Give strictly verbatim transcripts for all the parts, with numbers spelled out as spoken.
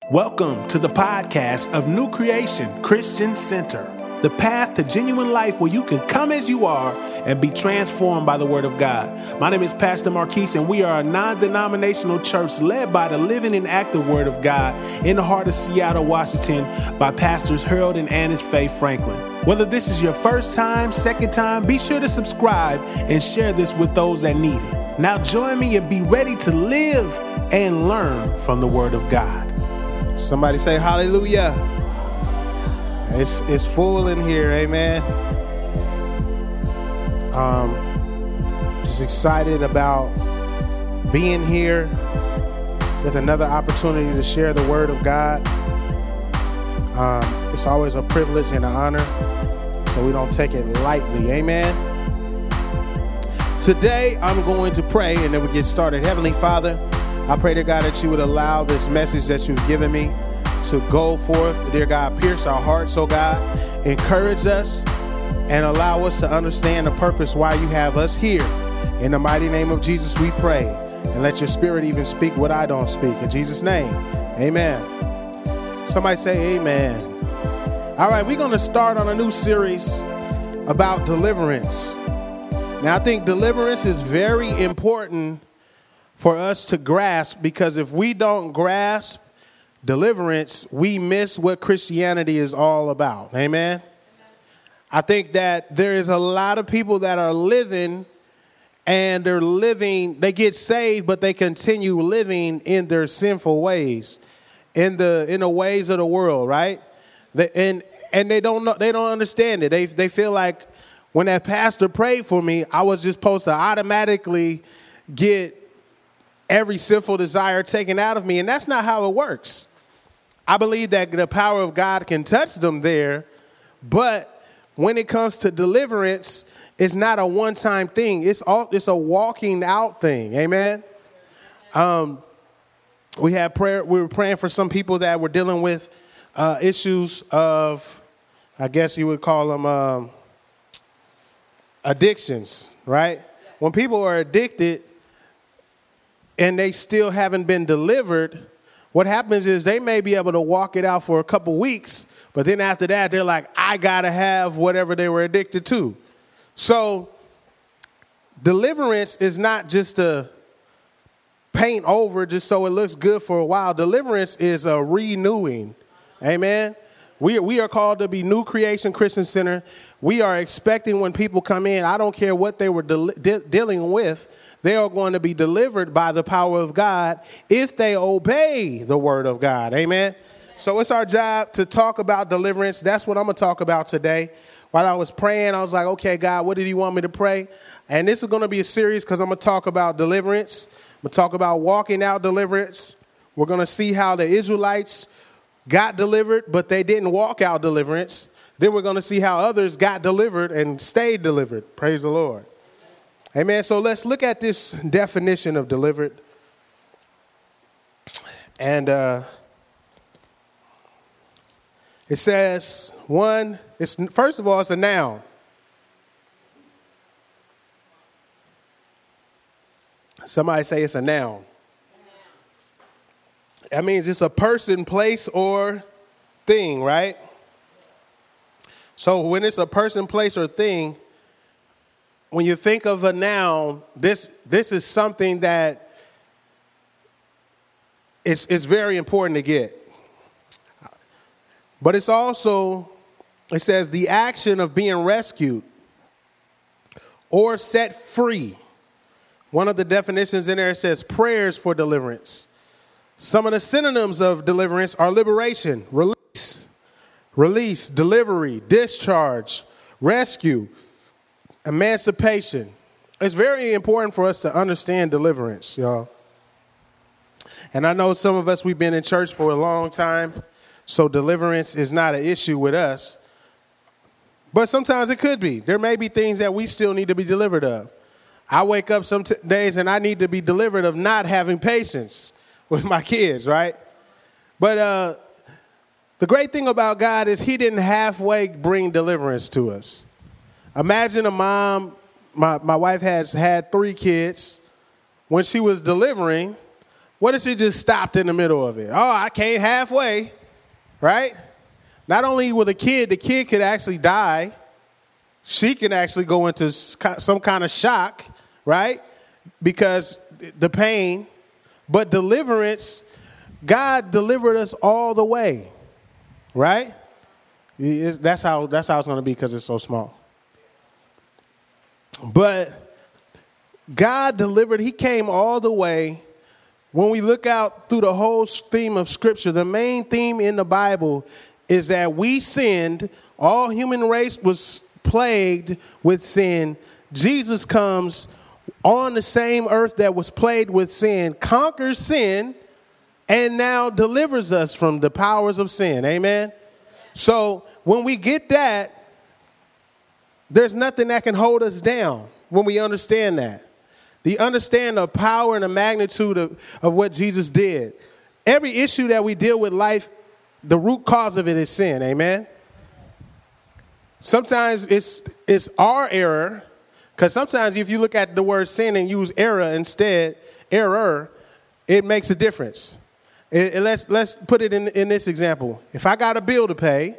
Welcome to the podcast of New Creation Christian Center, the path to genuine life where you can come as you are and be transformed by the Word of God. My name is Pastor Marquise, and we are a non-denominational church led by the living and active Word of God in the heart of Seattle, Washington, by Pastors Harold and Annis Faye Franklin. Whether this is your first time, second time, be sure to subscribe and share this with those that need it. Now join me and be ready to live and learn from the Word of God. Somebody say hallelujah. It's it's full in here, amen. Um, just excited about being here with another opportunity to share the Word of God. Um, it's always a privilege and an honor, so we don't take it lightly, amen. Today, I'm going to pray, and then we get started. Heavenly Father, I pray, dear God, that you would allow this message that you've given me to go forth. Dear God, pierce our hearts, oh God. Encourage us and allow us to understand the purpose why you have us here. In the mighty name of Jesus, we pray. And let your spirit even speak what I don't speak. In Jesus' name, amen. Somebody say amen. All right, we're going to start on a new series about deliverance. Now, I think deliverance is very important for us to grasp, because if we don't grasp deliverance, we miss what Christianity is all about. Amen. I think that there is a lot of people that are living and they're living, they get saved, but they continue living in their sinful ways, in the in the ways of the world, right? They, and and they don't know, they don't understand it. They they feel like when that pastor prayed for me, I was just supposed to automatically get every sinful desire taken out of me. And that's not how it works. I believe that the power of God can touch them there. But when it comes to deliverance, it's not a one-time thing. It's all, it's a walking out thing. Amen. Um, we had prayer. We were praying for some people that were dealing with uh, issues of, I guess you would call them um, addictions, right? When people are addicted and they still haven't been delivered, what happens is they may be able to walk it out for a couple weeks, but then after that, they're like, I got to have whatever they were addicted to. So deliverance is not just to paint over just so it looks good for a while. Deliverance is a renewing. Amen. We, we are called to be New Creation Christian Center. We are expecting when people come in, I don't care what they were de- de- dealing with, they are going to be delivered by the power of God if they obey the word of God. Amen. So it's our job to talk about deliverance. That's what I'm going to talk about today. While I was praying, I was like, okay, God, what did you want me to pray? And this is going to be a series because I'm going to talk about deliverance. I'm going to talk about walking out deliverance. We're going to see how the Israelites got delivered, but they didn't walk out deliverance. Then we're going to see how others got delivered and stayed delivered. Praise the Lord. Amen. So let's look at this definition of delivered. And uh, it says, one, it's first of all, it's a noun. Somebody say it's a noun. That means it's a person, place, or thing, right? So when it's a person, place, or thing, when you think of a noun, this this is something that is, is very important to get. But it's also, it says the action of being rescued or set free. One of the definitions in there says prayers for deliverance. Some of the synonyms of deliverance are liberation, release, release, delivery, discharge, rescue, emancipation. It's very important for us to understand deliverance, y'all. And I know some of us, we've been in church for a long time, so deliverance is not an issue with us. But sometimes it could be. There may be things that we still need to be delivered of. I wake up some t- days and I need to be delivered of not having patience with my kids, right? But uh, the great thing about God is he didn't halfway bring deliverance to us. Imagine a mom, my, my wife has had three kids. When she was delivering, What if she just stopped in the middle of it? Oh, I came halfway, right? Not only will the kid, the kid could actually die. She can actually go into some kind of shock, right? Because the pain, but deliverance, God delivered us all the way, right? It's, that's how that's how it's going to be because it's so small. But God delivered, he came all the way. When we look out through the whole theme of Scripture, the main theme in the Bible is that we sinned. All human race was plagued with sin. Jesus comes on the same earth that was plagued with sin, conquers sin, and now delivers us from the powers of sin. Amen? So when we get that, there's nothing that can hold us down when we understand that. The understand the power and the magnitude of, of what Jesus did. Every issue that we deal with life, the root cause of it is sin. Amen? Sometimes it's it's our error, because sometimes if you look at the word sin and use error instead, error, it makes a difference. It, it, let's let's put it in, in this example. If I got a bill to pay,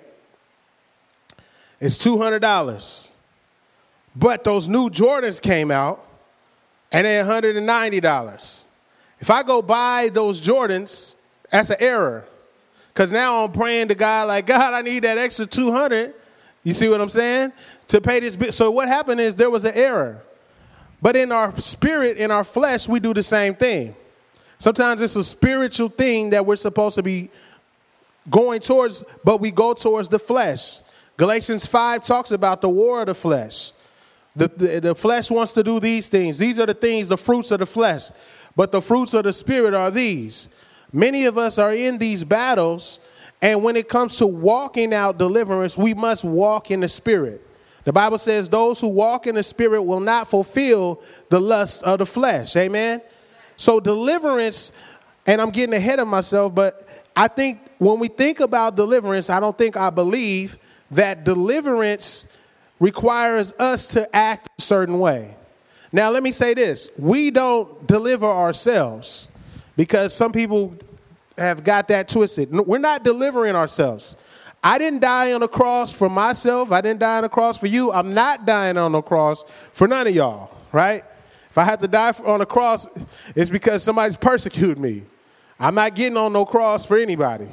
it's two hundred dollars. But those new Jordans came out, and they're one hundred ninety dollars. If I go buy those Jordans, that's an error. Because now I'm praying to God like, God, I need that extra two hundred dollars. You see what I'm saying? To pay this bill. So what happened is there was an error. But in our spirit, in our flesh, we do the same thing. Sometimes it's a spiritual thing that we're supposed to be going towards, but we go towards the flesh. Galatians five talks about the war of the flesh. The, the, the flesh wants to do these things. These are the things, the fruits of the flesh. But the fruits of the spirit are these. Many of us are in these battles, and when it comes to walking out deliverance, we must walk in the spirit. The Bible says those who walk in the spirit will not fulfill the lust of the flesh. Amen? So deliverance, and I'm getting ahead of myself, but I think when we think about deliverance, I don't think I believe that deliverance requires us to act a certain way. Now, let me say this. We don't deliver ourselves, because some people have got that twisted. We're not delivering ourselves. I didn't die on the cross for myself. I didn't die on the cross for you. I'm not dying on the cross for none of y'all, right? If I have to die on the cross, it's because somebody's persecuted me. I'm not getting on no cross for anybody.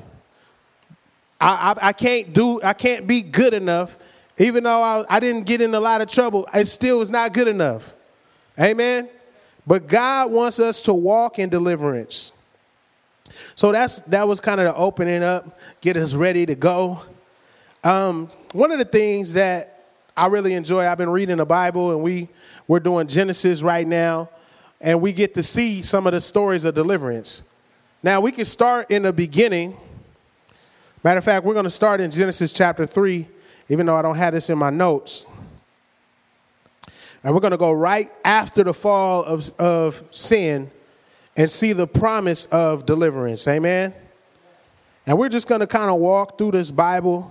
I, I, I can't do, I can't be good enough. Even though I, I didn't get in a lot of trouble, it still is not good enough. Amen? But God wants us to walk in deliverance. So that's that was kind of the opening up, get us ready to go. Um, one of the things that I really enjoy, I've been reading the Bible, and we, we're doing Genesis right now, and we get to see some of the stories of deliverance. Now, we can start in the beginning. Matter of fact, we're going to start in Genesis chapter three, even though I don't have this in my notes. And we're going to go right after the fall of, of sin and see the promise of deliverance. Amen? And we're just going to kind of walk through this Bible.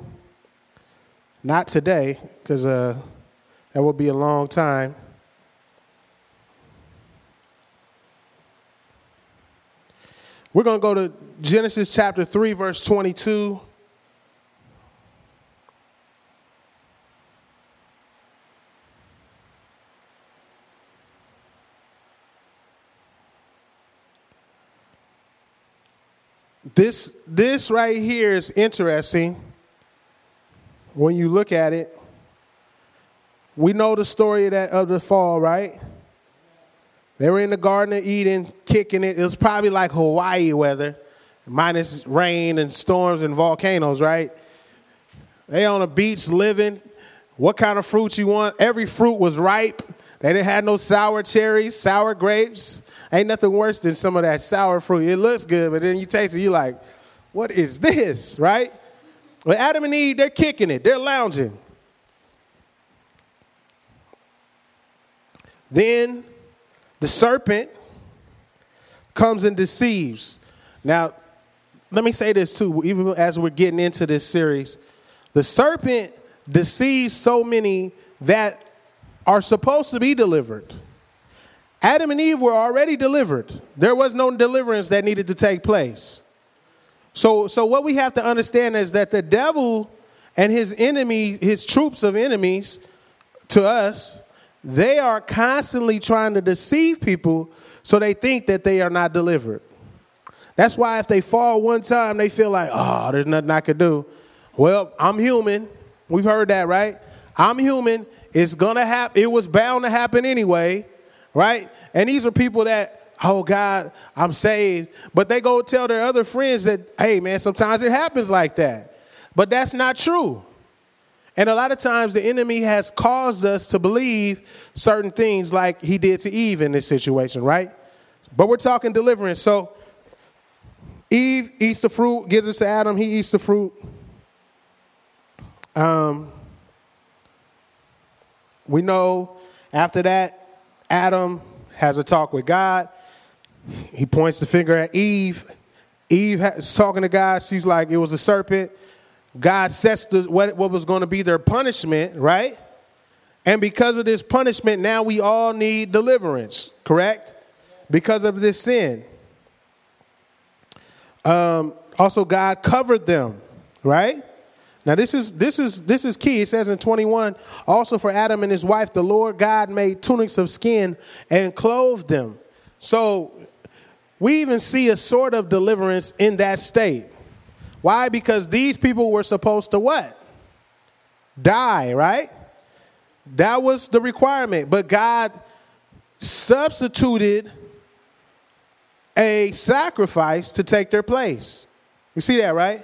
Not today, because uh, that will be a long time. We're going to go to Genesis chapter three, verse twenty-two. This, this right here is interesting. When you look at it, we know the story of, that, of the fall, right? They were in the Garden of Eden, kicking it. It was probably like Hawaii weather, minus rain and storms and volcanoes, right? They on the beach living. What kind of fruits you want? Every fruit was ripe. They didn't have no sour cherries, sour grapes. Ain't nothing worse than some of that sour fruit. It looks good, but then you taste it, you're like, what is this, right? Well, Adam and Eve, they're kicking it. They're lounging. Then the serpent comes and deceives. Now, let me say this too, even as we're getting into this series. The serpent deceives so many that are supposed to be delivered. Adam and Eve were already delivered. There was no deliverance that needed to take place. So, so what we have to understand is that the devil and his enemy, his troops of enemies to us, they are constantly trying to deceive people so they think that they are not delivered. That's why if they fall one time, they feel like, oh, there's nothing I could do. Well, I'm human. We've heard that, right? I'm human. It's going to happen. It was bound to happen anyway, right? And these are people that, oh, God, I'm saved. But they go tell their other friends that, hey, man, sometimes it happens like that. But that's not true. And a lot of times the enemy has caused us to believe certain things like he did to Eve in this situation, right? But we're talking deliverance. So Eve eats the fruit, gives it to Adam. He eats the fruit. Um, we know after that, Adam has a talk with God. He points the finger at Eve. Eve is talking to God. She's like, it was a serpent. God sets the, what, what was going to be their punishment, right? And because of this punishment, now we all need deliverance, correct? Because of this sin. Um, also, God covered them, right? Now, this is this is this is key. It says in twenty-one, also for Adam and his wife, the Lord God made tunics of skin and clothed them. So we even see a sort of deliverance in that state. Why? Because these people were supposed to what? Die, right? That was the requirement. But God substituted a sacrifice to take their place. You see that, right?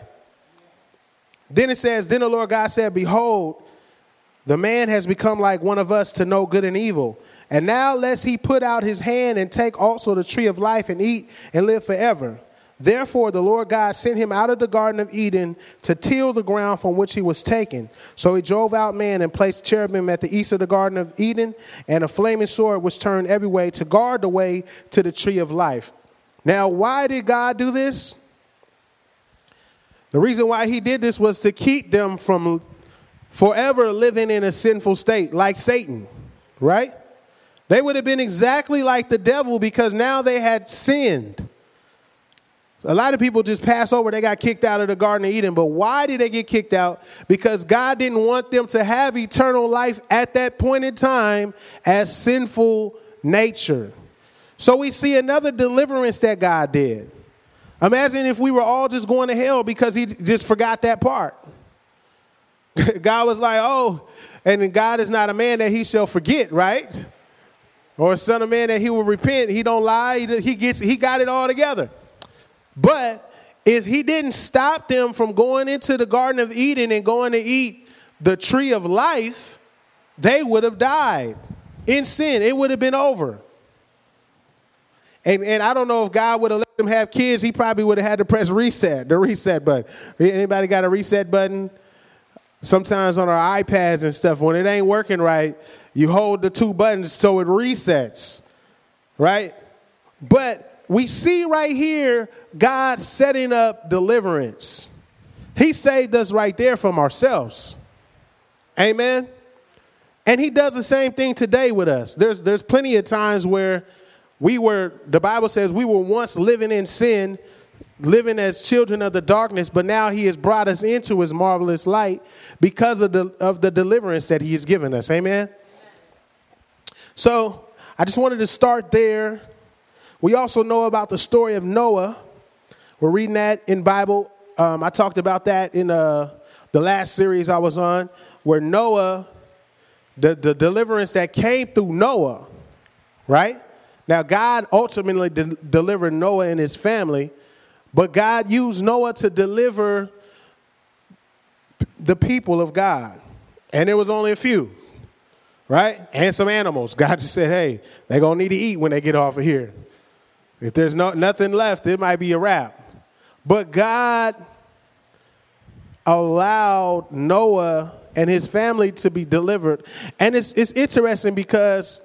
Then it says, then the Lord God said, behold, the man has become like one of us to know good and evil. And now lest he put out his hand and take also the tree of life and eat and live forever. Therefore, the Lord God sent him out of the Garden of Eden to till the ground from which he was taken. So he drove out man and placed cherubim at the east of the Garden of Eden and a flaming sword which turned every way to guard the way to the tree of life. Now, why did God do this? The reason why he did this was to keep them from forever living in a sinful state like Satan, right? They would have been exactly like the devil because now they had sinned. A lot of people just pass over. They got kicked out of the Garden of Eden. But why did they get kicked out? Because God didn't want them to have eternal life at that point in time as sinful nature. So we see another deliverance that God did. Imagine if we were all just going to hell because he just forgot that part. God was like, oh, and God is not a man that he shall forget, right? Or a son of man that he will repent. He don't lie. He gets, he got it all together. But if he didn't stop them from going into the Garden of Eden and going to eat the tree of life, they would have died in sin. It would have been over. And and I don't know if God would have let them have kids. He probably would have had to press reset, the reset button. Anybody got a reset button? Sometimes on our iPads and stuff, when it ain't working right, you hold the two buttons so it resets, right? But we see right here God setting up deliverance. He saved us right there from ourselves. Amen? And he does the same thing today with us. There's there's plenty of times where we were, the Bible says we were once living in sin, living as children of the darkness, but now he has brought us into his marvelous light because of the of the deliverance that he has given us. Amen? So I just wanted to start there. We also know about the story of Noah. We're reading that in Bible. Um, I talked about that in uh, the last series I was on, where Noah, the, the deliverance that came through Noah, right? Now, God ultimately de- delivered Noah and his family, but God used Noah to deliver the people of God. And there was only a few, right? And some animals. God just said, hey, they're going to need to eat when they get off of here. If there's no, nothing left, it might be a wrap. But God allowed Noah and his family to be delivered. And it's it's interesting because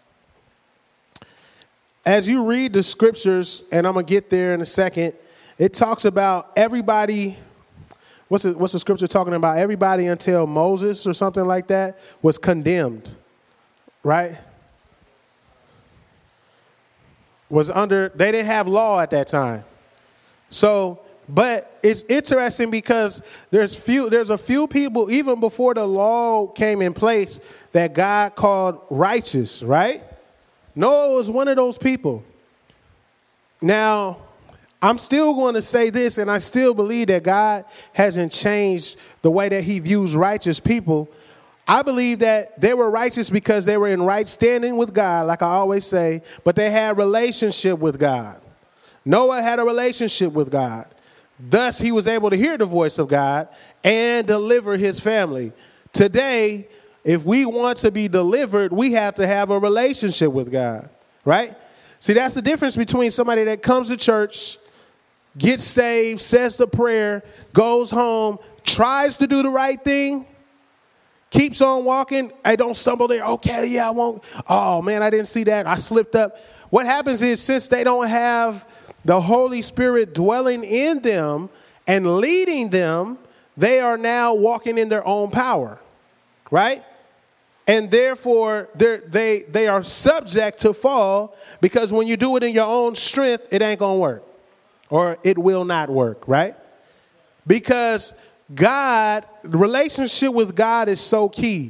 as you read the scriptures, and I'm going to get there in a second, it talks about everybody. What's the, what's the scripture talking about? Everybody until Moses or something like that was condemned, right? was under, they didn't have law at that time. So, but it's interesting because there's few, there's a few people, even before the law came in place, that God called righteous, right? Noah was one of those people. Now, I'm still going to say this, and I still believe that God hasn't changed the way that he views righteous people. I believe that they were righteous because they were in right standing with God, like I always say, but they had a relationship with God. Noah had a relationship with God. Thus, he was able to hear the voice of God and deliver his family. Today, if we want to be delivered, we have to have a relationship with God, right? See, that's the difference between somebody that comes to church, gets saved, says the prayer, goes home, tries to do the right thing, keeps on walking. I don't stumble there. Okay, yeah, I won't. Oh, man, I didn't see that. I slipped up. What happens is since they don't have the Holy Spirit dwelling in them and leading them, they are now walking in their own power, right? And therefore, they they are subject to fall because when you do it in your own strength, it ain't going to work or it will not work, right? Because God, the relationship with God is so key.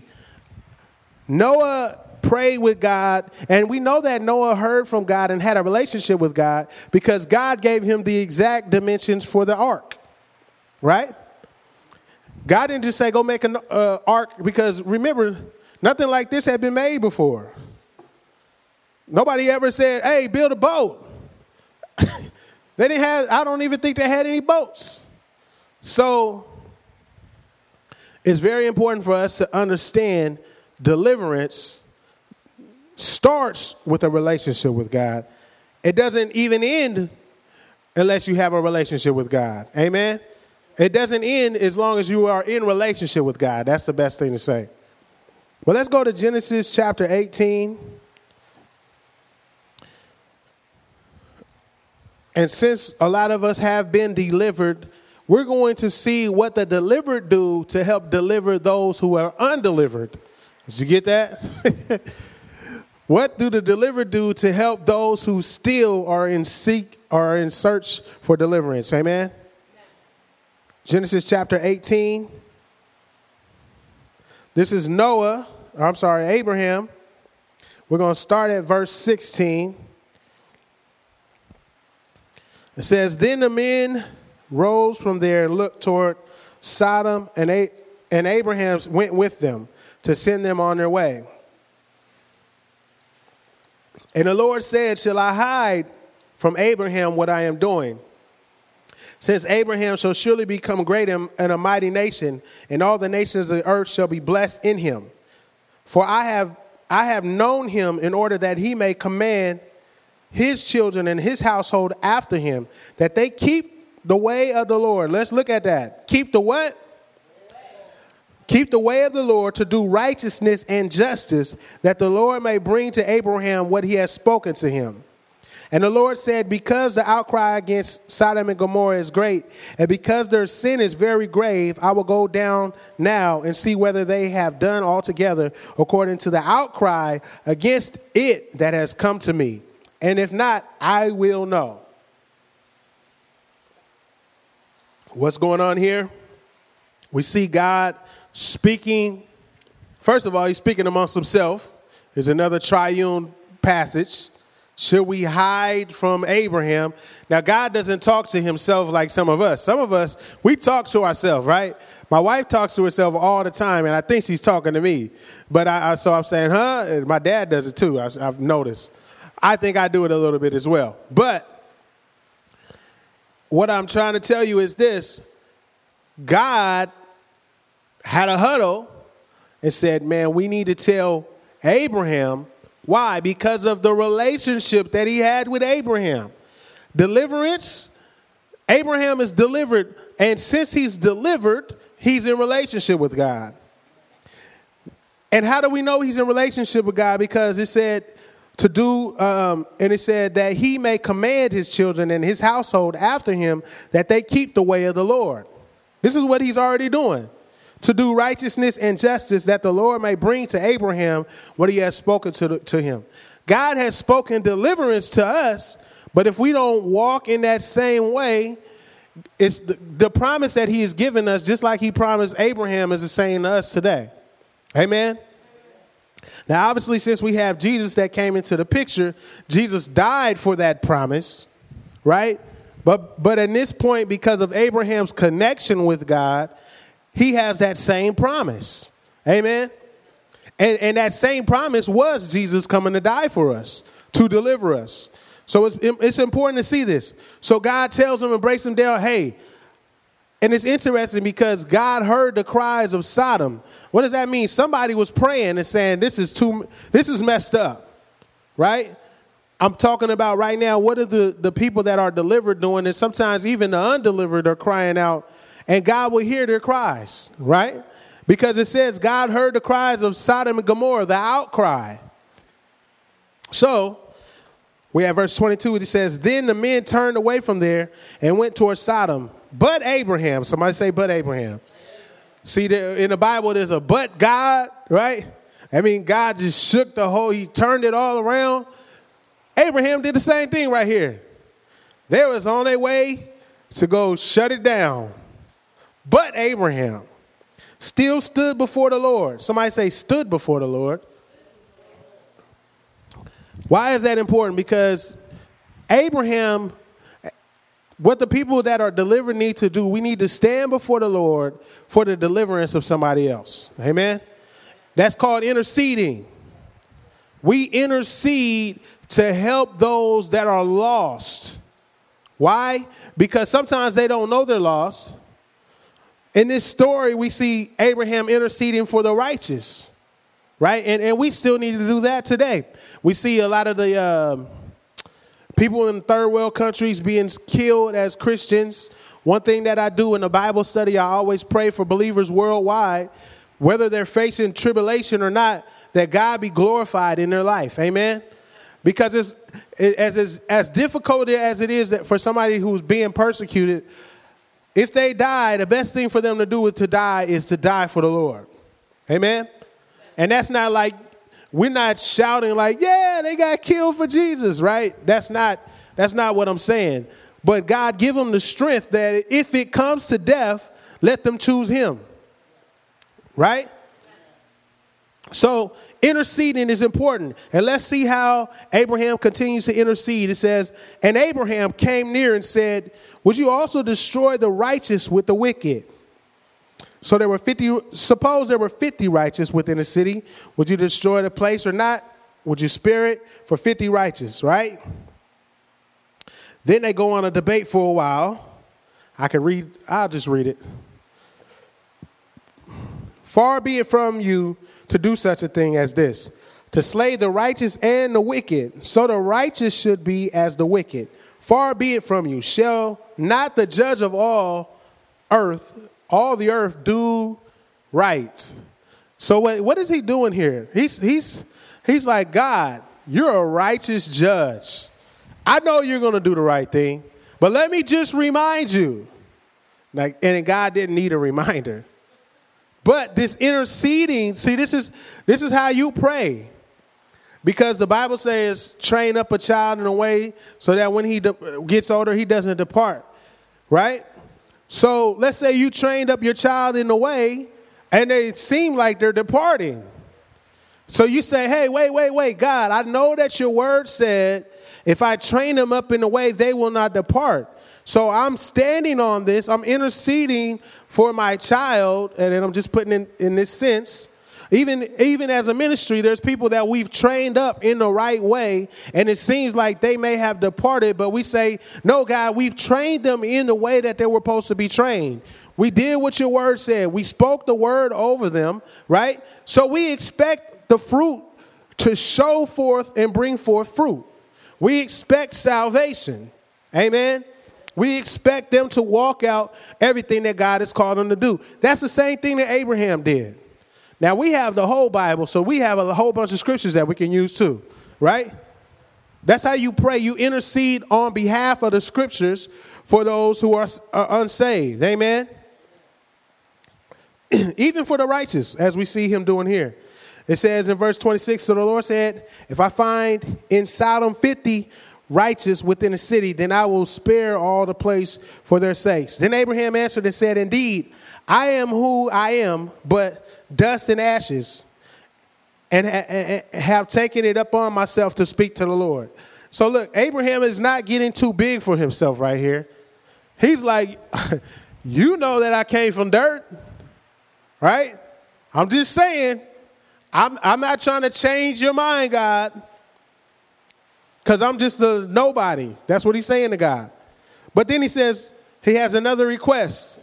Noah prayed with God, and we know that Noah heard from God and had a relationship with God because God gave him the exact dimensions for the ark, right? God didn't just say, go make an uh, ark because remember, nothing like this had been made before. Nobody ever said, hey, build a boat. They didn't have, I don't even think they had any boats. So it's very important for us to understand deliverance starts with a relationship with God. It doesn't even end unless you have a relationship with God. Amen? It doesn't end as long as you are in relationship with God. That's the best thing to say. Well, let's go to Genesis chapter eighteen. And since a lot of us have been delivered, we're going to see what the delivered do to help deliver those who are undelivered. Did you get that? What do the delivered do to help those who still are in seek or in search for deliverance? Amen. Genesis chapter eighteen. This is Noah, I'm sorry, Abraham. We're going to start at verse sixteen. It says, then the men rose from there and looked toward Sodom, and, A- and Abraham went with them to send them on their way. And the Lord said, shall I hide from Abraham what I am doing? Since Abraham shall surely become great and a mighty nation, and all the nations of the earth shall be blessed in him. For I have I have known him in order that he may command his children and his household after him, that they keep the way of the Lord. Let's look at that. Keep the what? Keep the way of the Lord to do righteousness and justice, that the Lord may bring to Abraham what he has spoken to him. And the Lord said, because the outcry against Sodom and Gomorrah is great, and because their sin is very grave, I will go down now and see whether they have done altogether according to the outcry against it that has come to me. And if not, I will know. What's going on here? We see God speaking. First of all, he's speaking amongst himself. There's another triune passage. Should we hide from Abraham? Now, God doesn't talk to himself like some of us. Some of us, we talk to ourselves, right? My wife talks to herself all the time, and I think she's talking to me. But I, I so I'm saying, huh? And my dad does it too, I've, I've noticed. I think I do it a little bit as well. But what I'm trying to tell you is this. God had a huddle and said, man, we need to tell Abraham. Why? Because of the relationship that he had with Abraham. Deliverance, Abraham is delivered. And since he's delivered, he's in relationship with God. And how do we know he's in relationship with God? Because it said to do, um, and it said that he may command his children and his household after him, that they keep the way of the Lord. This is what he's already doing. To do righteousness and justice, that the Lord may bring to Abraham what he has spoken to, the, to him. God has spoken deliverance to us, but if we don't walk in that same way, it's the, the promise that he has given us, just like he promised Abraham, is the same to us today. Amen. Now, obviously, since we have Jesus that came into the picture, Jesus died for that promise, right? But but at this point, because of Abraham's connection with God, he has that same promise. Amen. And, and that same promise was Jesus coming to die for us, to deliver us. So it's, it's important to see this. So God tells him and breaks him down, hey, and it's interesting because God heard the cries of Sodom. What does that mean? Somebody was praying and saying, this is too, this is messed up, right? I'm talking about right now, what are the, the people that are delivered doing? And sometimes even the undelivered are crying out, and God will hear their cries, right? Because it says God heard the cries of Sodom and Gomorrah, the outcry. So we have verse twenty-two. It says, then the men turned away from there and went towards Sodom. But Abraham, somebody say, but Abraham. See, there, in the Bible, there's a but God, right? I mean, God just shook the whole, he turned it all around. Abraham did the same thing right here. They was on their way to go shut it down. But Abraham still stood before the Lord. Somebody say, stood before the Lord. Why is that important? Because Abraham, what the people that are delivered need to do, we need to stand before the Lord for the deliverance of somebody else. Amen. That's called interceding. We intercede to help those that are lost. Why? Because sometimes they don't know they're lost. In this story, we see Abraham interceding for the righteous, right? And, and we still need to do that today. We see a lot of the uh, people in third world countries being killed as Christians. One thing that I do in the Bible study, I always pray for believers worldwide, whether they're facing tribulation or not, that God be glorified in their life. Amen. Because it's, as, as, as difficult as it is that for somebody who's being persecuted, if they die, the best thing for them to do is to die is to die for the Lord. Amen. And that's not like, we're not shouting like, yeah, they got killed for Jesus, right? That's not, that's not what I'm saying. But God give them the strength that if it comes to death, let them choose him. Right? So interceding is important. And let's see how Abraham continues to intercede. It says, and Abraham came near and said, would you also destroy the righteous with the wicked? So there were fifty, suppose there were fifty righteous within a city. Would you destroy the place or not? Would you spare it for fifty righteous, right? Then they go on a debate for a while. I can read, I'll just read it. Far be it from you to do such a thing as this, to slay the righteous and the wicked. So the righteous should be as the wicked. Far be it from you. Shall not the judge of all earth, all the earth, do right? So what, what is he doing here? He's, he's, he's like, God, you're a righteous judge. I know you're going to do the right thing, but let me just remind you. Like, and God didn't need a reminder. But this interceding, see, this is this is how you pray. Because the Bible says, train up a child in a way so that when he de- gets older, he doesn't depart. Right? So let's say you trained up your child in a way and they seem like they're departing. So you say, hey, wait, wait, wait, God, I know that your word said if I train them up in a way, they will not depart. So I'm standing on this. I'm interceding for my child. And then I'm just putting in, in this sense, even, even as a ministry, there's people that we've trained up in the right way. And it seems like they may have departed. But we say, no, God, we've trained them in the way that they were supposed to be trained. We did what your word said. We spoke the word over them. Right. So we expect the fruit to show forth and bring forth fruit. We expect salvation. Amen. We expect them to walk out everything that God has called them to do. That's the same thing that Abraham did. Now, we have the whole Bible, so we have a whole bunch of scriptures that we can use too, right? That's how you pray. You intercede on behalf of the scriptures for those who are, are unsaved. Amen? Even for the righteous, as we see him doing here. It says in verse twenty-six, so the Lord said, if I find in Sodom fifty righteous within the city, then I will spare all the place for their sakes. Then Abraham answered and said, indeed, I am who I am, but dust and ashes, and ha- have taken it upon myself to speak to the Lord. So look, Abraham is not getting too big for himself right here. He's like, you know that I came from dirt, right? I'm just saying, I'm, I'm not trying to change your mind, God, because I'm just a nobody. That's what he's saying to God. But then he says he has another request.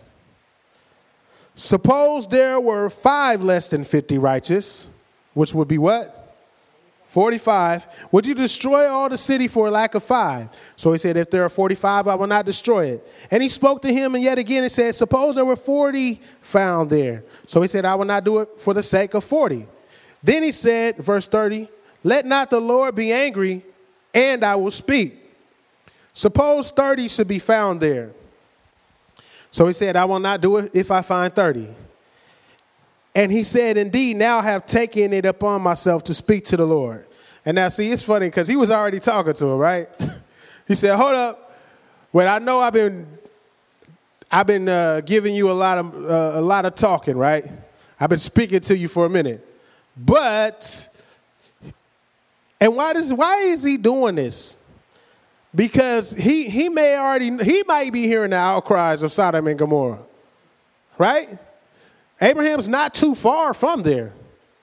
Suppose there were five less than fifty righteous, which would be what? forty-five. Would you destroy all the city for lack of five? So he said, if there are forty-five, I will not destroy it. And he spoke to him and yet again and said, suppose there were forty found there. So he said, I will not do it for the sake of forty. Then he said, verse thirty, let not the Lord be angry, and I will speak. Suppose thirty should be found there. So he said, I will not do it if I find thirty. And he said, indeed, now I have taken it upon myself to speak to the Lord. And now, see, it's funny because he was already talking to him, right? He said, hold up. Well, I know I've been I've been uh, giving you a lot of uh, a lot of talking, right? I've been speaking to you for a minute. But, and why does why is he doing this? Because he he may already, he might be hearing the outcries of Sodom and Gomorrah, right? Abraham's not too far from there.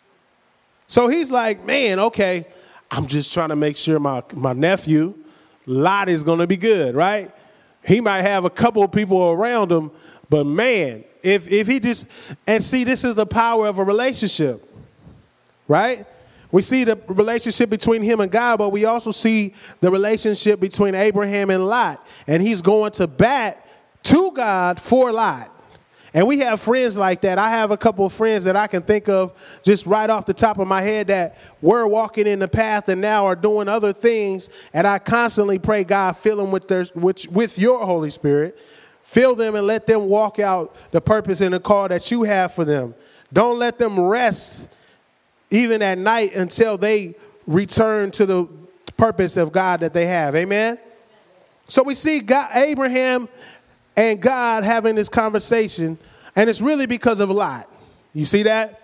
So he's like, man, okay, I'm just trying to make sure my, my nephew, Lot, is going to be good, right? He might have a couple of people around him, but man, if if he just, and see, this is the power of a relationship, right? We see the relationship between him and God, but we also see the relationship between Abraham and Lot. And he's going to bat to God for Lot. And we have friends like that. I have a couple of friends that I can think of just right off the top of my head that were walking in the path and now are doing other things. And I constantly pray, God, fill them with, their, with, with your Holy Spirit. Fill them and let them walk out the purpose and the call that you have for them. Don't let them rest even at night until they return to the purpose of God that they have. Amen? So we see God, Abraham and God having this conversation, and it's really because of Lot. You see that?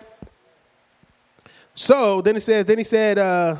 So then it says, then he said uh,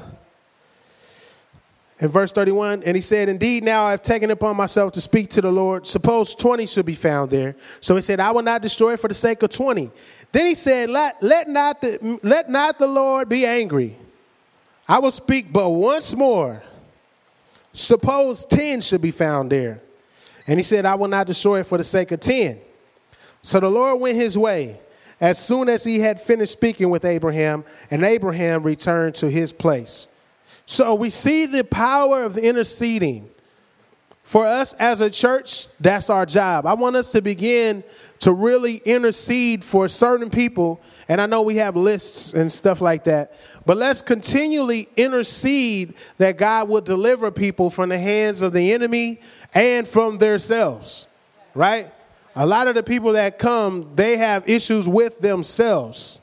in verse thirty-one, and he said, indeed, now I have taken upon myself to speak to the Lord. Suppose twenty should be found there. So he said, I will not destroy it for the sake of twenty. Then he said, let, let, not the, let not the Lord be angry. I will speak but once more. Suppose ten should be found there. And he said, I will not destroy it for the sake of ten. So the Lord went his way as soon as he had finished speaking with Abraham, and Abraham returned to his place. So we see the power of interceding. For us as a church, that's our job. I want us to begin to really intercede for certain people. And I know we have lists and stuff like that. But let's continually intercede that God will deliver people from the hands of the enemy and from themselves, right? A lot of the people that come, they have issues with themselves.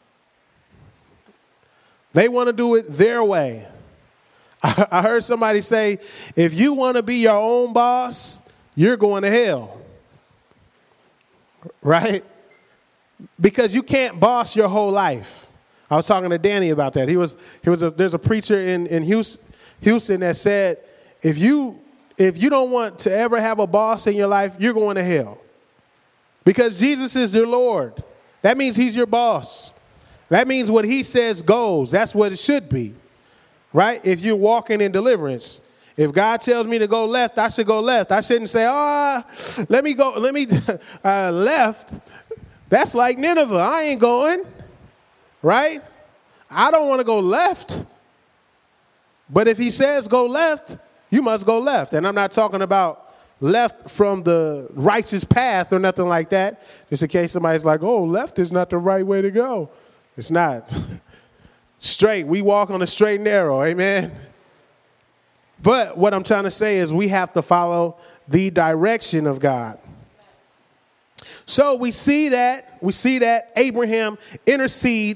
They want to do it their way. I heard somebody say, if you want to be your own boss, you're going to hell, right? Because you can't boss your whole life. I was talking to Danny about that. He was, he was a, there's a preacher in, in Houston, Houston that said, if you, if you don't want to ever have a boss in your life, you're going to hell. Because Jesus is your Lord. That means he's your boss. That means what he says goes. That's what it should be. Right? If you're walking in deliverance, if God tells me to go left, I should go left. I shouldn't say, oh, let me go, let me uh, left. That's like Nineveh. I ain't going. Right? I don't want to go left. But if he says go left, you must go left. And I'm not talking about left from the righteous path or nothing like that. Just in case somebody's like, oh, left is not the right way to go. It's not. Straight. We walk on the straight and narrow. Amen. But what I'm trying to say is we have to follow the direction of God. So we see that we see that Abraham intercedes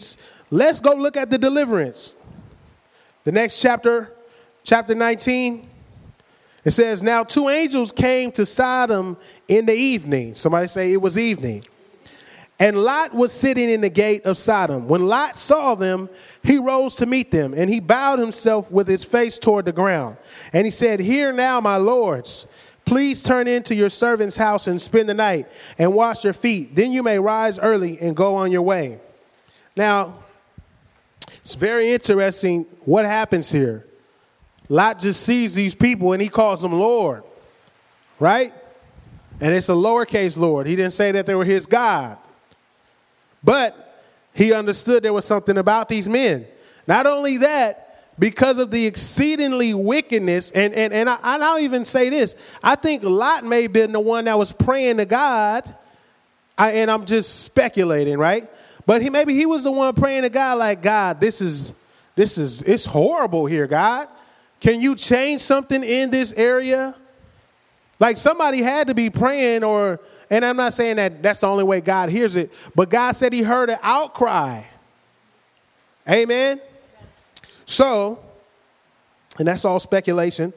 Let's go look at the deliverance. The next chapter, chapter nineteen, it says, now two angels came to Sodom in the evening. Somebody say it was evening. And Lot was sitting in the gate of Sodom. When Lot saw them, he rose to meet them, and he bowed himself with his face toward the ground. And he said, hear now, my lords, please turn into your servant's house and spend the night and wash your feet. Then you may rise early and go on your way. Now, it's very interesting what happens here. Lot just sees these people and he calls them Lord, right? And it's a lowercase Lord. He didn't say that they were his God. But he understood there was something about these men. Not only that, because of the exceedingly wickedness, and, and, and, I, and I'll even say this, I think Lot may have been the one that was praying to God, I, and I'm just speculating, right? But he maybe he was the one praying to God like, God, this is, this is, it's horrible here, God. Can you change something in this area? Like somebody had to be praying, or, and I'm not saying that that's the only way God hears it, but God said he heard an outcry. Amen. So, and that's all speculation.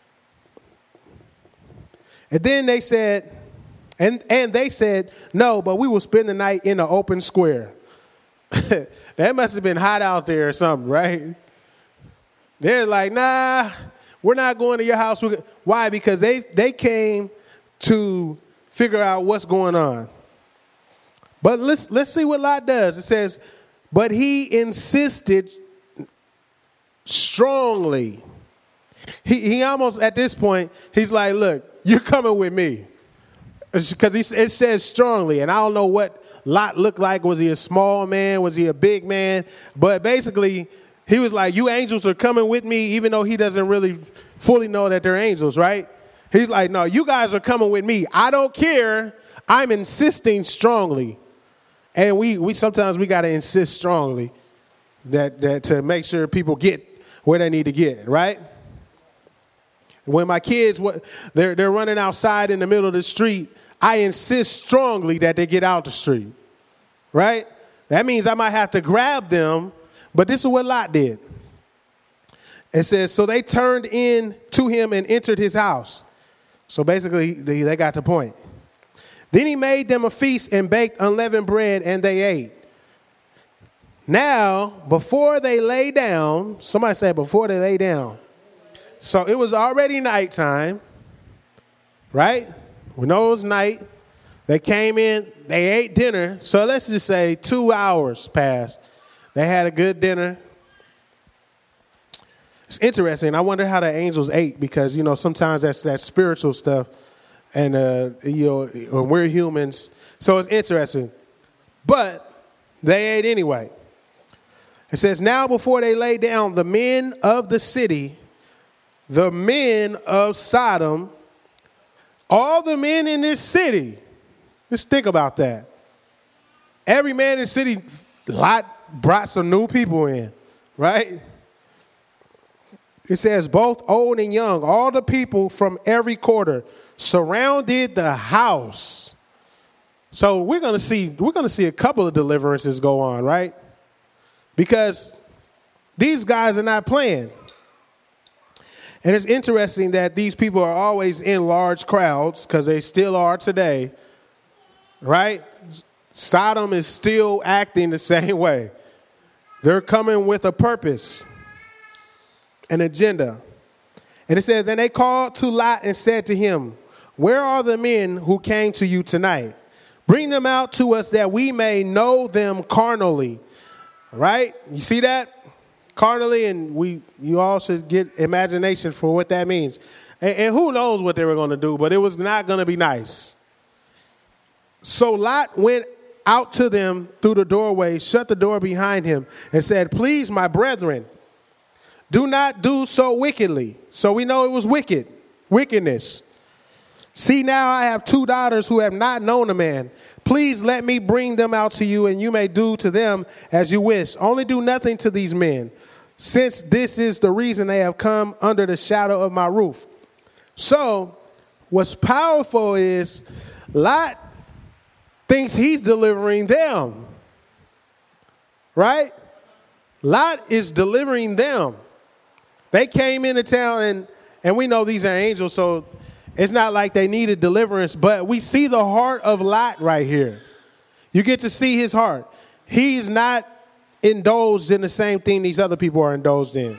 And then they said, and, and they said, no, but we will spend the night in the open square. That must have been hot out there or something, right? They're like, nah, we're not going to your house. Why? Because they, they came to figure out what's going on. But let's let's see what Lot does. It says, but he insisted strongly. He he almost at this point, he's like, look, you're coming with me. Because he it says strongly, and I don't know what Lot looked like. Was he a small man? Was he a big man? But basically, he was like, you angels are coming with me, even though he doesn't really fully know that they're angels, right? He's like, no, you guys are coming with me. I don't care. I'm insisting strongly. And we we sometimes we got to insist strongly that, that to make sure people get where they need to get, right? When my kids, they're, they're running outside in the middle of the street, I insist strongly that they get out the street, right? That means I might have to grab them, but this is what Lot did. It says, so they turned in to him and entered his house. So basically, they, they got the point. Then he made them a feast and baked unleavened bread, and they ate. Now, before they lay down, somebody said before they lay down. So it was already nighttime, right? We know it was night. They came in, they ate dinner. So let's just say two hours passed. They had a good dinner. It's interesting. I wonder how the angels ate, because, you know, sometimes that's that spiritual stuff. And, uh, you know, we're humans. So it's interesting. But they ate anyway. It says, now before they lay down, the men of the city, the men of Sodom, all the men in this city, just think about that. Every man in the city, Lot brought some new people in, right? It says both old and young, all the people from every quarter surrounded the house. So we're going to see, we're going to see a couple of deliverances go on, right? Because these guys are not playing. And it's interesting that these people are always in large crowds, because they still are today, right? Sodom is still acting the same way. They're coming with a purpose, an agenda. And it says, and they called to Lot and said to him, where are the men who came to you tonight? Bring them out to us that we may know them carnally. Right? You see that? Carnally, and we you all should get imagination for what that means. And, and who knows what they were going to do, but it was not going to be nice. So Lot went out to them through the doorway, shut the door behind him, and said, please, my brethren, do not do so wickedly. So we know it was wicked, wickedness. See, now I have two daughters who have not known a man. Please let me bring them out to you, and you may do to them as you wish. Only do nothing to these men, since this is the reason they have come under the shadow of my roof. So what's powerful is Lot thinks he's delivering them, right? Lot is delivering them. They came into town, and, and we know these are angels, so it's not like they needed deliverance, but we see the heart of Lot right here. You get to see his heart. He's not indulged in the same thing these other people are indulged in.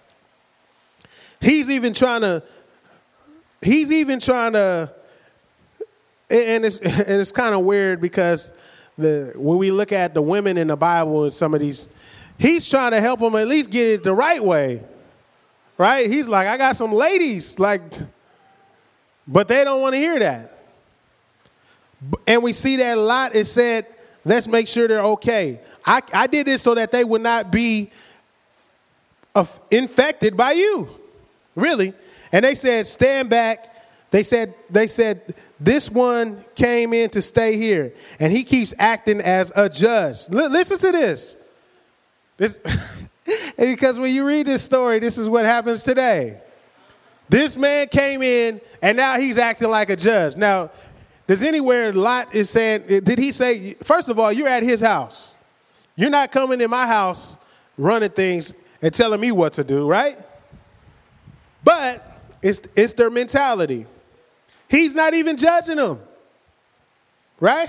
He's even trying to, he's even trying to, and it's, and it's kind of weird because the when we look at the women in the Bible and some of these, he's trying to help them at least get it the right way, right? He's like, I got some ladies, like, but they don't want to hear that. And we see that Lot is said, let's make sure they're okay. I, I did this so that they would not be uh, infected by you, really. And they said, stand back. They said, they said, this one came in to stay here, and he keeps acting as a judge. L- listen to this. This because when you read this story, this is what happens today. This man came in, and now he's acting like a judge. Now, does anywhere Lot is saying, did he say, first of all, you're at his house. You're not coming in my house running things and telling me what to do, right? But it's, it's their mentality. He's not even judging them, right?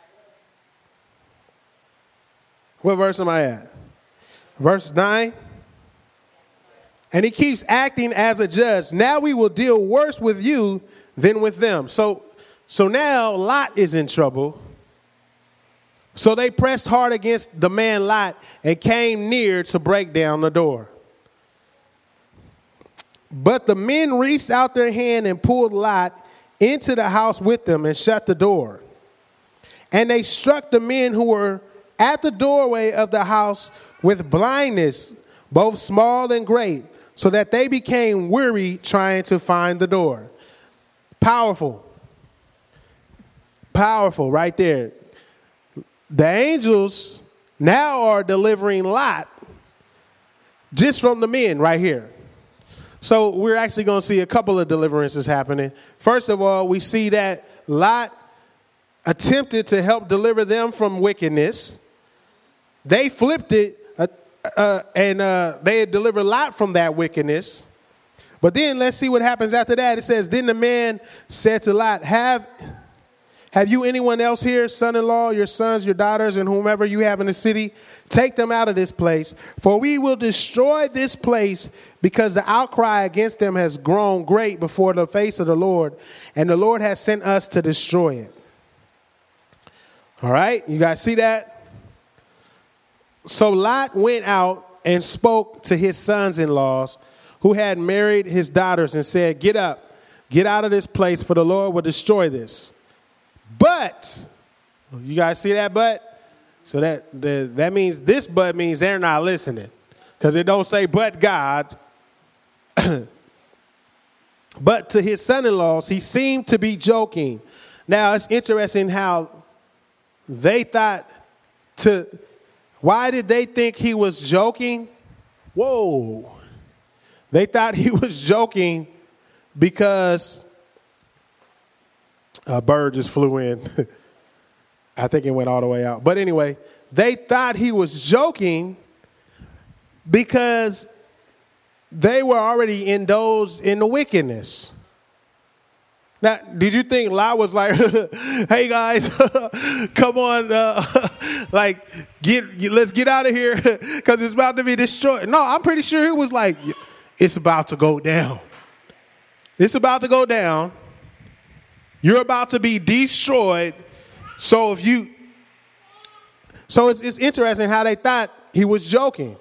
What verse am I at? Verse nine. And he keeps acting as a judge. Now we will deal worse with you than with them. So, so now Lot is in trouble. So they pressed hard against the man Lot and came near to break down the door. But the men reached out their hand and pulled Lot into the house with them and shut the door. And they struck the men who were at the doorway of the house with blindness, both small and great, so that they became weary trying to find the door. Powerful. Powerful right there. The angels now are delivering Lot just from the men right here. So we're actually going to see a couple of deliverances happening. First of all, we see that Lot attempted to help deliver them from wickedness. They flipped it, uh, uh, and uh, they had delivered Lot from that wickedness. But then let's see what happens after that. It says, then the man said to Lot, have... Have you anyone else here, son-in-law, your sons, your daughters, and whomever you have in the city? Take them out of this place, for we will destroy this place because the outcry against them has grown great before the face of the Lord, and the Lord has sent us to destroy it. All right, you guys see that? So Lot went out and spoke to his sons-in-laws who had married his daughters and said, get up, get out of this place, for the Lord will destroy this. But, you guys see that but? So that the, that means, this but means they're not listening. Because it don't say but God. But to his son-in-laws, he seemed to be joking. Now, it's interesting how they thought to, why did they think he was joking? Whoa. They thought he was joking because a bird just flew in. I think it went all the way out. But anyway, they thought he was joking because they were already indulged in the wickedness. Now, did you think Lot was like, hey, guys, come on, uh, like, get, let's get out of here because it's about to be destroyed? No, I'm pretty sure it was like, it's about to go down. It's about to go down. You're about to be destroyed. So if you, so it's, it's interesting how they thought he was joking.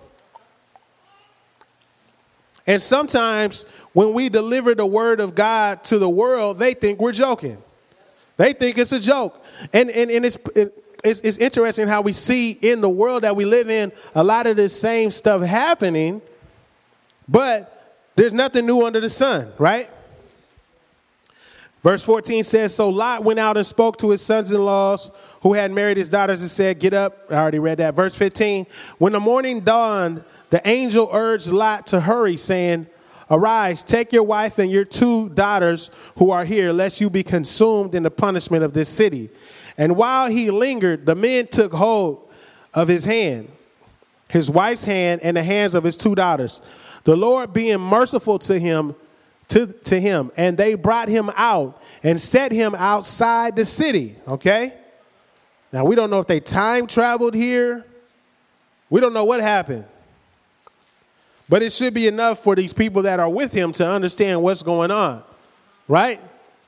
And sometimes when we deliver the word of God to the world, they think we're joking. They think it's a joke. And, and, and it's, it, it's, it's interesting how we see in the world that we live in a lot of the same stuff happening, but there's nothing new under the sun, right? Verse fourteen says, so Lot went out and spoke to his sons-in-laws who had married his daughters and said, get up. I already read that. Verse fifteen, when the morning dawned, the angel urged Lot to hurry, saying, arise, take your wife and your two daughters who are here, lest you be consumed in the punishment of this city. And while he lingered, the men took hold of his hand. his wife's hand, and the hands of his two daughters. The Lord being merciful to him, to, to him, and they brought him out and set him outside the city. Okay? Now, we don't know if they time traveled here. We don't know what happened. But it should be enough for these people that are with him to understand what's going on. Right?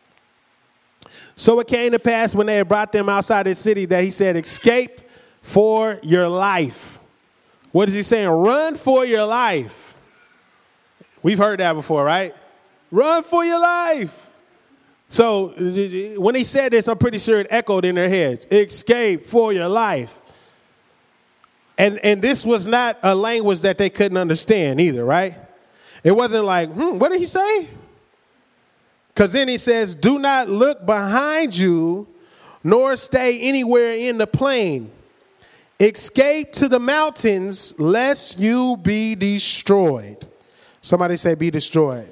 So it came to pass when they had brought them outside the city that he said, escape for your life. What is he saying? Run for your life. We've heard that before, right? Run for your life. So when he said this, I'm pretty sure it echoed in their heads. Escape for your life. And and this was not a language that they couldn't understand either, right? It wasn't like, hmm, what did he say? Because then he says, do not look behind you, nor stay anywhere in the plain. Escape to the mountains, lest you be destroyed. Somebody say, be destroyed.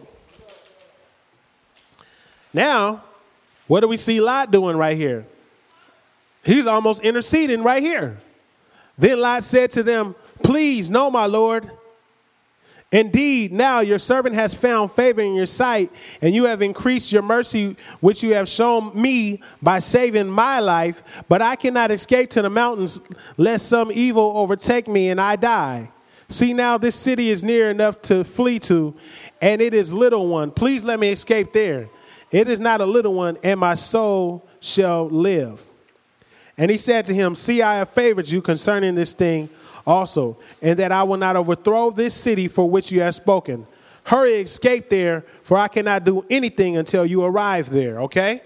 Now, what do we see Lot doing right here? He's almost interceding right here. Then Lot said to them, please, no, my Lord. Indeed, now your servant has found favor in your sight, and you have increased your mercy, which you have shown me by saving my life. But I cannot escape to the mountains, lest some evil overtake me and I die. See, now this city is near enough to flee to, and it is little one. Please let me escape there. It is not a little one, and my soul shall live. And he said to him, see, I have favored you concerning this thing also, and that I will not overthrow this city for which you have spoken. Hurry, escape there, for I cannot do anything until you arrive there, okay?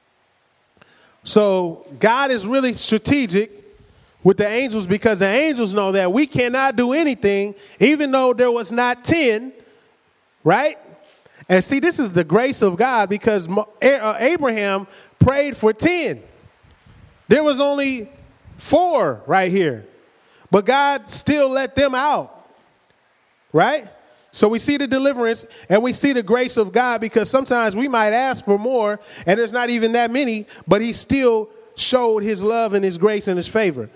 So God is really strategic with the angels, because the angels know that we cannot do anything, even though there was not ten, right? And see, this is the grace of God, because Abraham prayed for ten. There was only four right here. But God still let them out, right? So we see the deliverance and we see the grace of God, because sometimes we might ask for more and there's not even that many, but he still showed his love and his grace and his favor.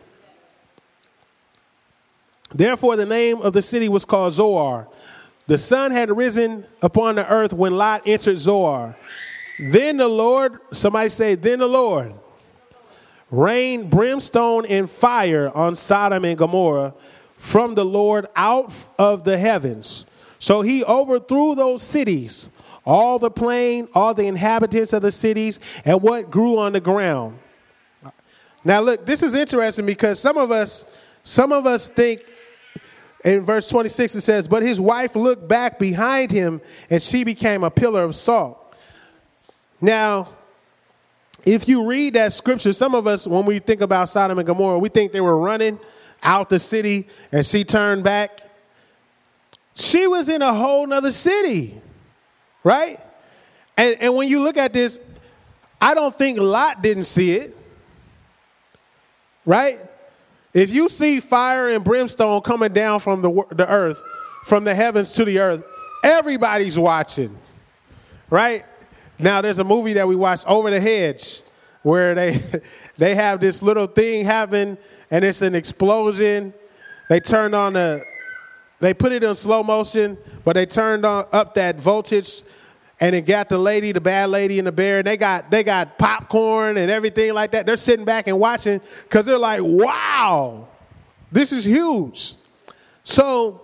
Therefore, the name of the city was called Zoar. The sun had risen upon the earth when Lot entered Zoar. Then the Lord, somebody say, then the Lord rained brimstone and fire on Sodom and Gomorrah from the Lord out of the heavens. So he overthrew those cities, all the plain, all the inhabitants of the cities, and what grew on the ground. Now, look, this is interesting, because some of us, some of us think in verse twenty-six, it says, but his wife looked back behind him and she became a pillar of salt. Now, if you read that scripture, some of us, when we think about Sodom and Gomorrah, we think they were running out the city and she turned back. She was in a whole nother city, right? And, and when you look at this, I don't think Lot didn't see it, right? If you see fire and brimstone coming down from the, the earth, from the heavens to the earth, everybody's watching, right? Now, there's a movie that we watched, Over the Hedge, where they they have this little thing happen, and it's an explosion. They turned on the, they put it in slow motion, but they turned on up that voltage, and it got the lady, the bad lady, and the bear. And they got they got popcorn and everything like that. They're sitting back and watching, because they're like, wow, this is huge. So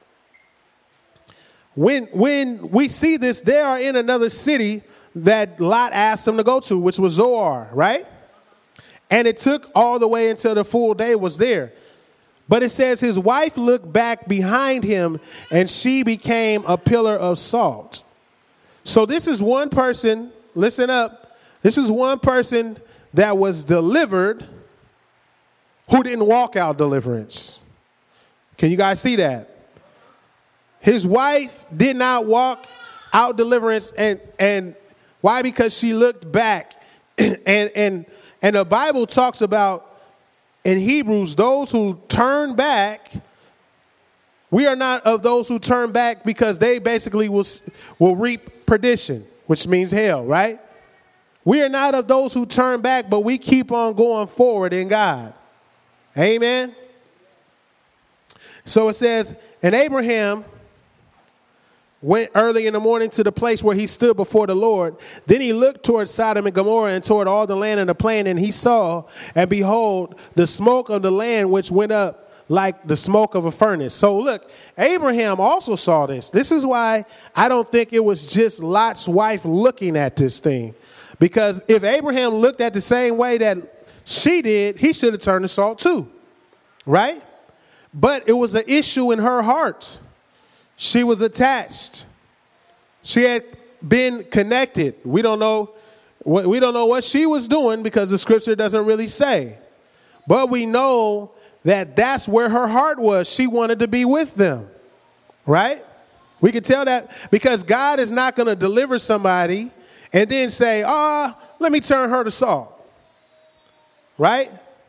when when we see this, they are in another city that Lot asked them to go to, which was Zoar, right? And it took all the way until the full day was there. But it says his wife looked back behind him and she became a pillar of salt. So this is one person, listen up, this is one person that was delivered who didn't walk out deliverance. Can you guys see that? His wife did not walk out deliverance, and and why? Because she looked back. and and and the Bible talks about in Hebrews, those who turn back, we are not of those who turn back, because they basically will, will reap perdition, which means hell, right? We are not of those who turn back, but we keep on going forward in God. Amen. So it says, and Abraham went early in the morning to the place where he stood before the Lord. Then he looked toward Sodom and Gomorrah and toward all the land and the plain, and he saw, and behold, the smoke of the land which went up like the smoke of a furnace. So look, Abraham also saw this. This is why I don't think it was just Lot's wife looking at this thing. Because if Abraham looked at the same way that she did, he should have turned to salt too, right? But it was an issue in her heart. She was attached. She had been connected. We don't know what we don't know what she was doing because the scripture doesn't really say. But we know that that's where her heart was. She wanted to be with them, right? We can tell that because God is not going to deliver somebody and then say, ah, oh, let me turn her to salt, right?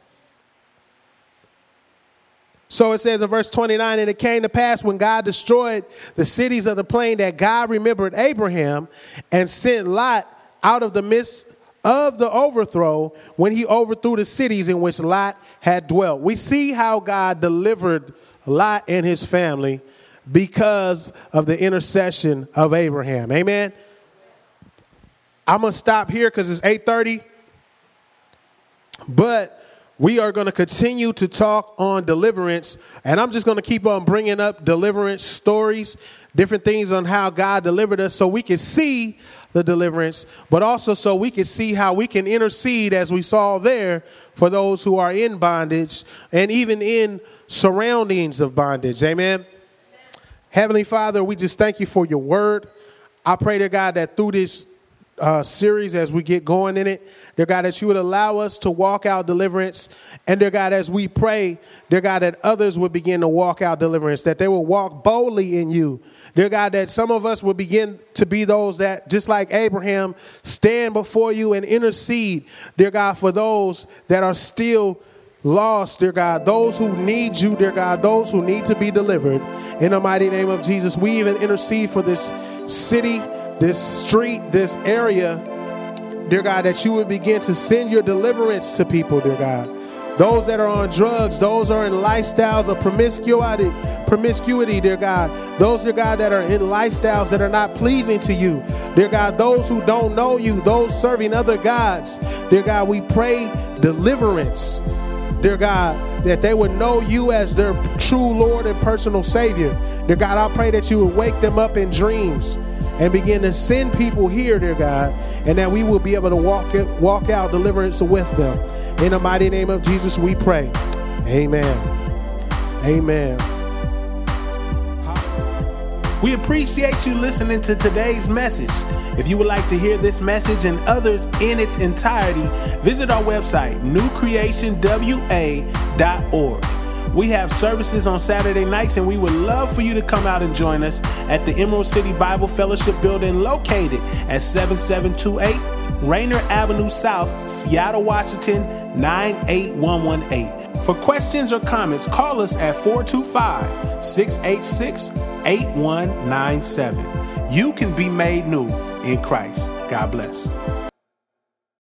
So it says in verse twenty-nine, and it came to pass when God destroyed the cities of the plain that God remembered Abraham and sent Lot out of the midst of the overthrow when he overthrew the cities in which Lot had dwelt. We see how God delivered Lot and his family because of the intercession of Abraham. Amen. I'm going to stop here because it's eight thirty. But we are going to continue to talk on deliverance, and I'm just going to keep on bringing up deliverance stories, different things on how God delivered us so we can see the deliverance, but also so we can see how we can intercede, as we saw there, for those who are in bondage and even in surroundings of bondage. Amen. Amen. Heavenly Father, we just thank you for your word. I pray to God that through this Uh, series as we get going in it, dear God, that you would allow us to walk out deliverance. And dear God, as we pray, dear God, that others would begin to walk out deliverance, that they will walk boldly in you. Dear God, that some of us will begin to be those that, just like Abraham, stand before you and intercede, dear God, for those that are still lost, dear God, those who need you, dear God, those who need to be delivered. In the mighty name of Jesus, we even intercede for this city, this street, this area, dear God, that you would begin to send your deliverance to people, dear God. Those that are on drugs, those are in lifestyles of promiscuity, promiscuity, dear God. Those, dear God, that are in lifestyles that are not pleasing to you. Dear God, those who don't know you, those serving other gods. Dear God, we pray deliverance, dear God, that they would know you as their true Lord and personal Savior. Dear God, I pray that you would wake them up in dreams and begin to send people here, dear God, and that we will be able to walk it, walk out deliverance with them. In the mighty name of Jesus, we pray. Amen. Amen. We appreciate you listening to today's message. If you would like to hear this message and others in its entirety, visit our website, new creation w a dot org. We have services on Saturday nights, and we would love for you to come out and join us at the Emerald City Bible Fellowship Building located at seven seven two eight Rainer Avenue South, Seattle, Washington, nine eight one one eight. For questions or comments, call us at four two five, six eight six, eight one nine seven. You can be made new in Christ. God bless.